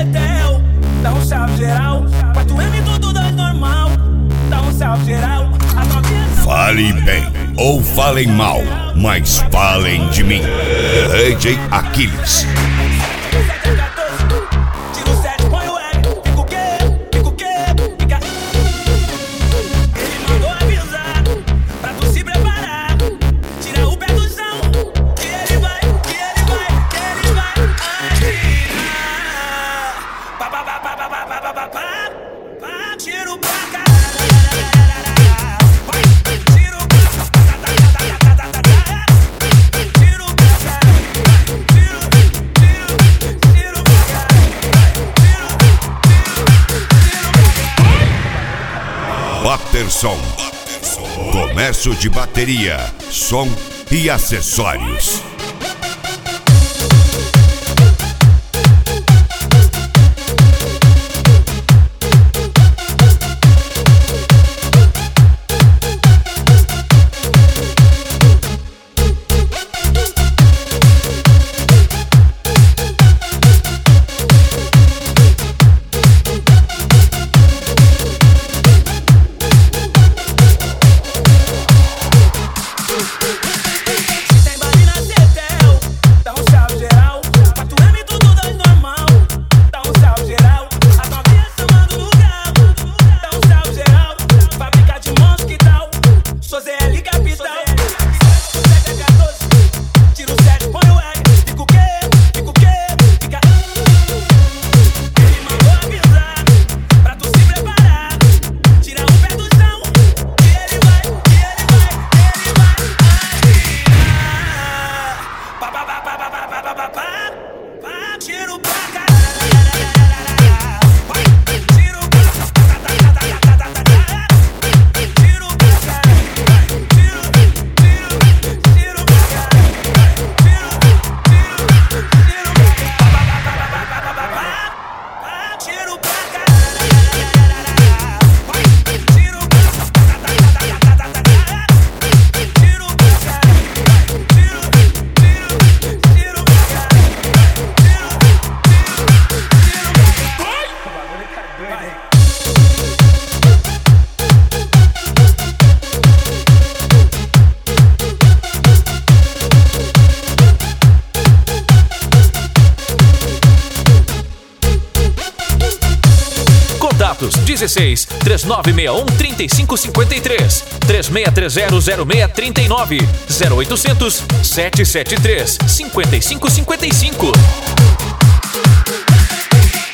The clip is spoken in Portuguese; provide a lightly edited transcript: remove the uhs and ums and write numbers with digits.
Cetel, dá um salve geral. 4M tudo dois normal, dá um salve geral. Fale bem ou falem mal, mas falem de mim. DJ Aquiles. Baterson, comércio de bateria, som e acessórios. Contatos 16 3961 3553 3630 0639 0800 773 5555.